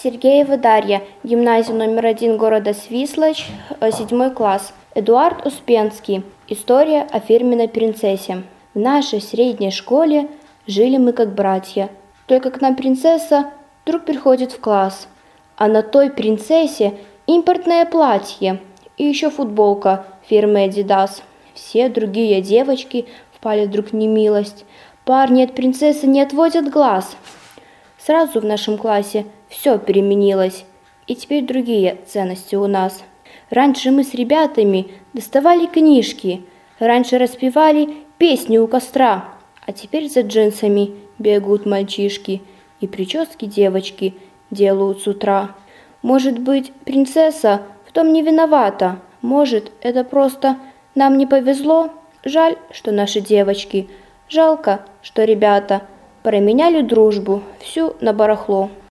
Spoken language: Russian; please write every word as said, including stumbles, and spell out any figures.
Сергеева Дарья, гимназия номер один города Свислочь, э, седьмой класс. Эдуард Успенский. История о фирменной принцессе. В нашей средней школе жили мы как братья. Только к нам принцесса вдруг приходит в класс. А на той принцессе импортное платье и еще футболка фирмы Adidas. Все другие девочки впали вдруг в немилость. Парни от принцессы не отводят глаз. Сразу в нашем классе все переменилось, и теперь другие ценности у нас. Раньше мы с ребятами доставали книжки, раньше распевали песни у костра, а теперь за джинсами бегают мальчишки, и прически девочки делают с утра. Может быть, принцесса в том не виновата, может, это просто нам не повезло? Жаль, что наши девочки, жалко, что ребята променяли дружбу всю на барахло.